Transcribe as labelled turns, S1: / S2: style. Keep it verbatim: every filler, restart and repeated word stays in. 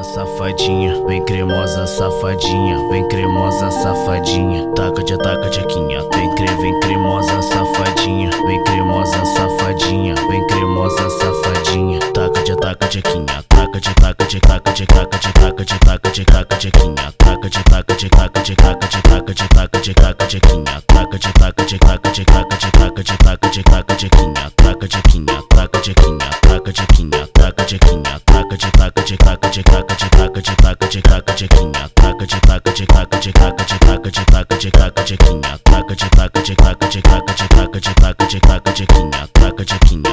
S1: safadinha, vem cremosa safadinha, vem cremosa safadinha, taca de taca tchequinha, vem cre, vem cremosa safadinha, vem cremosa safadinha, vem cremosa safadinha, taca de taca tchequinha, taca de taca de taca de taca de taca de taca de taca tchequinha, taca de taca de taca de taca de taca de taca de taca tchequinha, taca de taca de taca de taca de taca de taca de taca tchequinha, taca tchequinha, taca tchequinha, taca tchequinha, taca tchequinha, taca de taca de taca de taca de taca de taca de taca tchequinha, taca de taca de taca de taca de taca de taca de taca tchequinha, taca de taca de taca de taca de taca de taca de taca tchequinha, taca tchequinha.